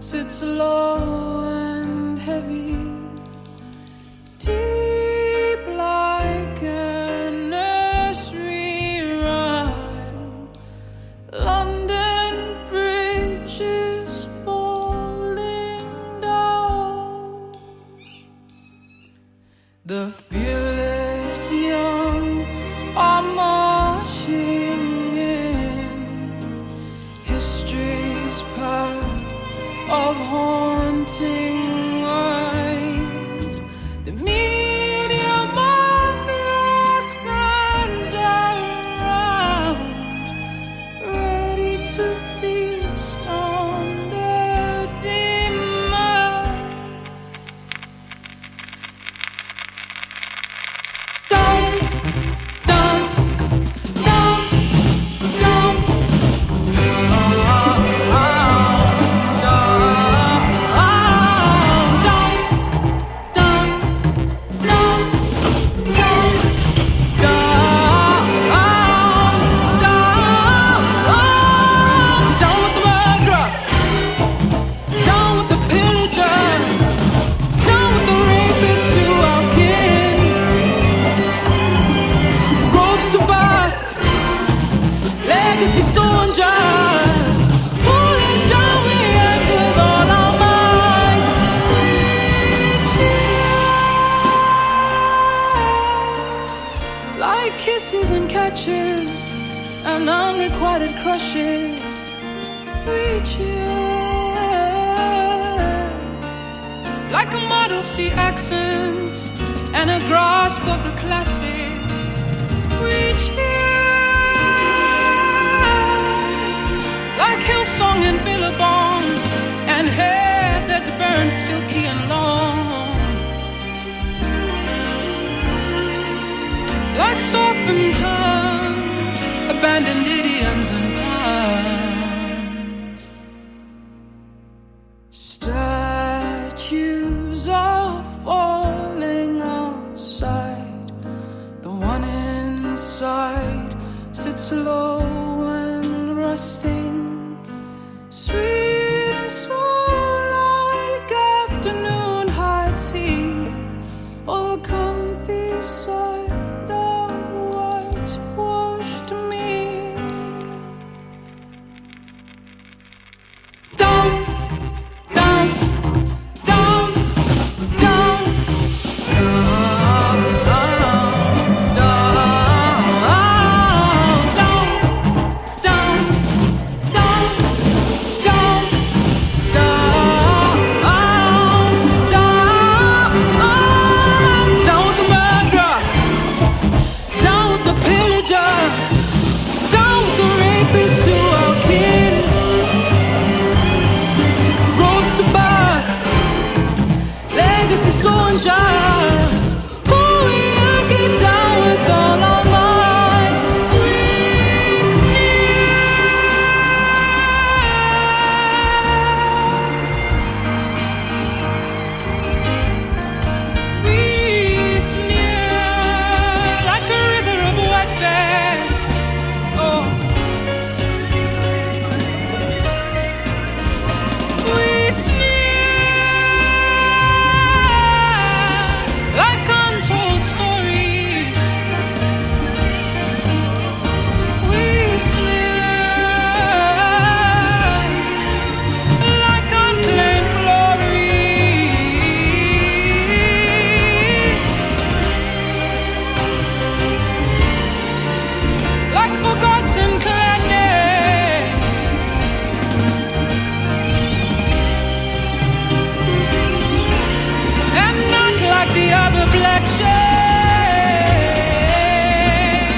sits low and heavy, deep like a nursery rhyme. London Bridge is falling down. The fearless young are marching in history's path of haunting lines. The media mafia stands around, ready to feast on their demise. Don't, don't, don't, don't. Legacy so unjust, pull it down, we act with all our might. Like kisses and catches and unrequited crushes, we cheer. Like a Model C accents and a grasp of the classics, we cheer. Like Hillsong and Billabong and hair that's burned silky and long. Like softened tongues, abandoned idioms and puns. Statues are falling outside. The one inside sits low and rusting, sweet and so like afternoon high tea, or the comfy side of whitewashed me. Down, down, down, down, so unjust. Oh, we get down with all our might. We sneer. We sneer like a river of wet beds. Oh, we sneer. The other black shade,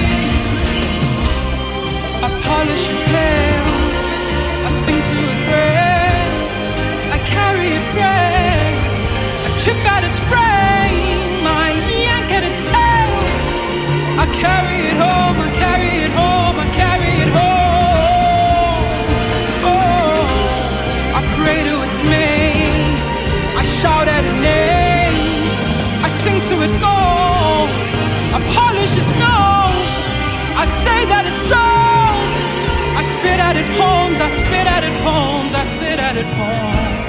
I polish a pen, I sing to a prayer, I carry a thread, I chip at its frame, I yank at its tail, I carry it home, I carry it home, I carry it home. Oh, I pray to its mane, I shout at its name, I sing to it gold, I polish its nose, I say that it's sold, I spit at it poems, I spit at it poems, I spit at it poems.